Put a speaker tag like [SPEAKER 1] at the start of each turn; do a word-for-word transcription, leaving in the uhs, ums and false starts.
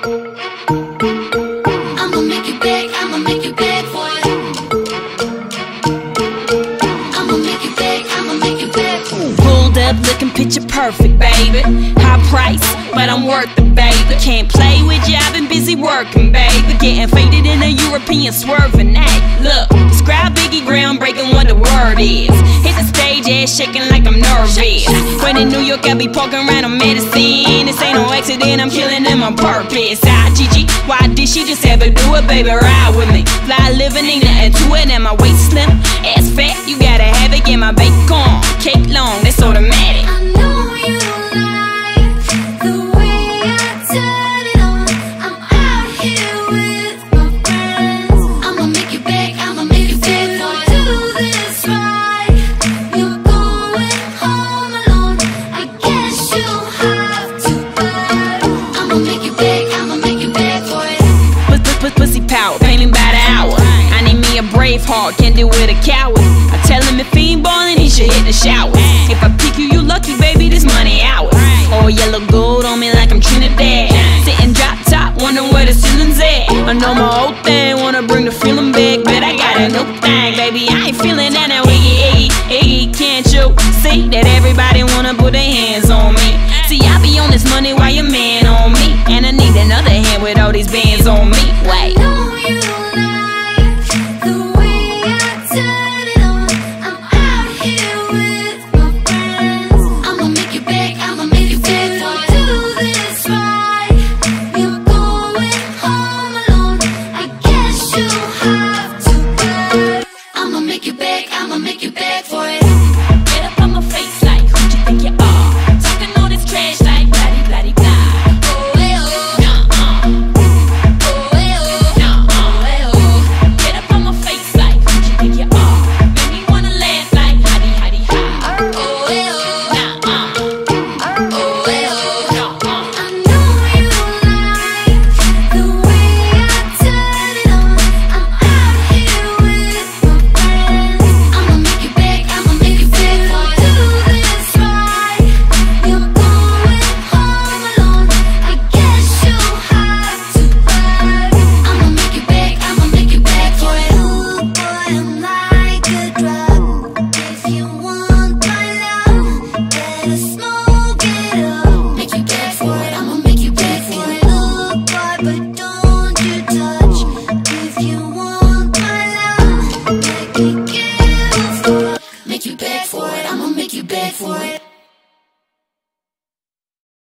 [SPEAKER 1] I'ma make you beg, I'ma make you beg for it. I'ma make you beg, I'ma make you beg for it.
[SPEAKER 2] Pulled up looking picture perfect, baby. High price, but I'm worth it, baby. Can't play with you, I've been busy working, baby. Getting faded in a European swerving act. Look, describe Biggie groundbreaking what the word is. Hit the stage, ass shaking like I'm nervous. When in New York, I be poking around on medicine. This ain't no accident, I'm killing them on purpose. Ah, Gigi, why did she just ever do it, baby? Ride with me. Fly living, ain't nothing to it, and my waist slim. Ass fat, you gotta have it, get my bacon. Cake long, that's automatic.
[SPEAKER 1] I know you like the way I turn it on. I'm out here with my friends. I'ma make you beg, I'ma make you beg for it. Do this right, you're going home alone. I guess you'll have to burn. I'ma make you beg, I'ma make you beg for it.
[SPEAKER 2] Put, put, put, pussy power, pay me by the hour. I need me a brave heart, can't deal with a coward. I tell him if he ain't ballin', he should hit the shower. If I pick you, you lucky, baby, this money ours. All yellow gold on me like I'm Trinidad. Sitting drop top, wondering where the ceiling's at. I know my old thing, wanna bring the feeling back, but I got a new thing, baby, I ain't